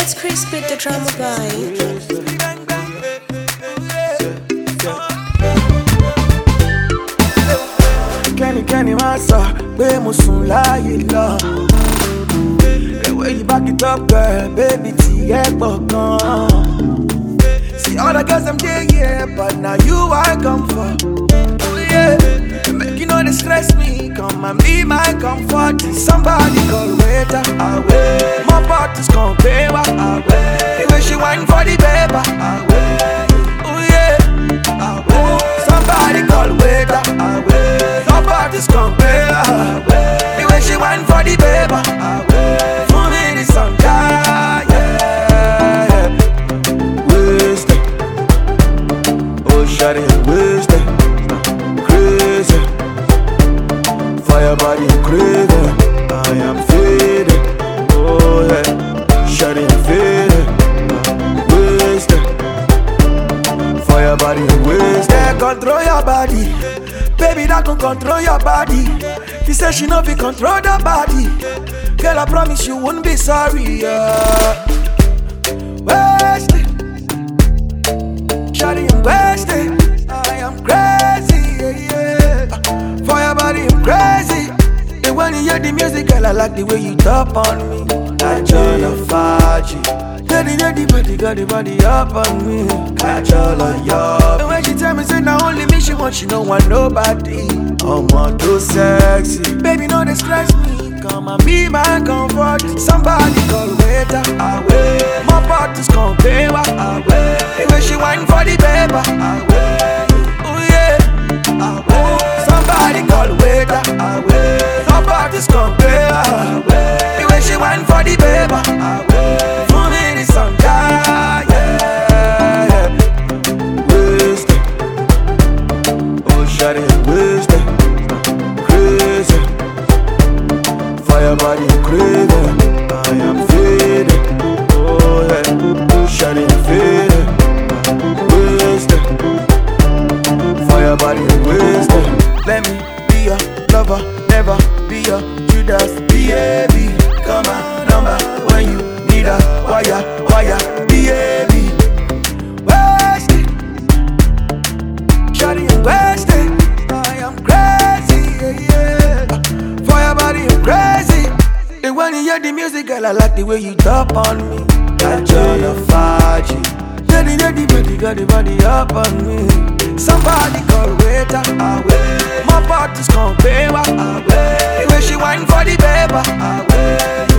It's Crispy the drama guy. Kenny massa, pé mo sùn láyé lọ. The way you back it up, girl, baby, tiẹ̀ pọ̀ gan. See all the girls I'm there, yeah, but now you I come for. Oh yeah, make you know they stress me, come and be my comfort. Somebody call waiter, away. More bottles come pay, away. The way she whine for the paper, away. Oh yeah, away. Somebody call waiter, away. More bottles come pay, away. The way she whine for the paper, away. For me the sun, yeah. Wasted, oh shawty wasted, crazy. Fire body craving, I am faded. Oh yeah, shawty faded, wasted. Fire body wasted. Yeah, control your body, baby, that can control your body. She said she no be control the body. Girl, I promise you won't be sorry. Wasted, shawty, I'm wasted. I am crazy, yeah. For your body, I'm crazy. And when you hear the music, girl, I like the way you top on me. Catch all the Faji. Daddy, body, got the body up on me. Catch all of your. And when she tell me, say, now only me, she want, she don't want nobody. I'm on too sexy. Baby, no, they stress me. Come and be my comfort. Somebody call waiter, away. More bottles come pay, away. The way she whine for the paper, away. Oh yeah, away. Somebody call waiter, away. More bottles come pay, away. The way she whine for the paper, away. For me the sun, yeah. Wasted, oh shawty wasted, crazy. Fire body craving, I am faded. Oh yeah, shawty faded, wasted. Fire body wasted. Let me be your lover, never be your Judas. Baby, come on, number when you need a wire, baby. Wasted, shawty I'm wasted. I am crazy, yeah. For your body I'm crazy. And when you hear the music, girl, I like the way you top on me. Catch all the Faji. Daddy, body, got the body up on me. Somebody call waiter, away. More bottles come pay, away. The way she whine for the paper, away.